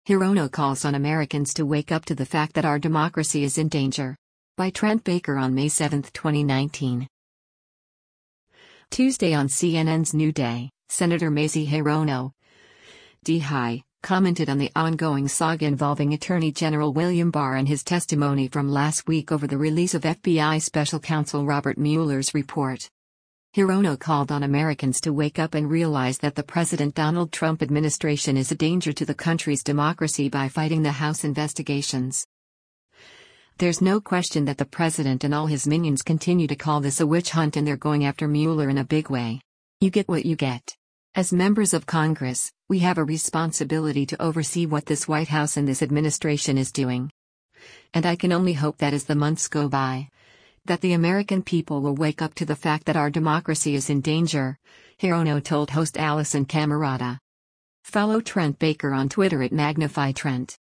Hirono calls on Americans to wake up to the fact that our democracy is in danger. By Trent Baker on May 7, 2019. Tuesday on CNN's New Day, Senator Mazie Hirono, D-High, commented on the ongoing saga involving Attorney General William Barr and his testimony from last week over the release of FBI Special Counsel Robert Mueller's report. Hirono called on Americans to wake up and realize that the President Donald Trump administration is a danger to the country's democracy by fighting the House investigations. There's no question that the president and all his minions continue to call this a witch hunt, and they're going after Mueller in a big way. You get what you get. As members of Congress, we have a responsibility to oversee what this White House and this administration is doing. And I can only hope that as the months go by, that the American people will wake up to the fact that our democracy is in danger, Hirono told host Allison Camerata. Follow Trent Baker on Twitter at MagnifyTrent.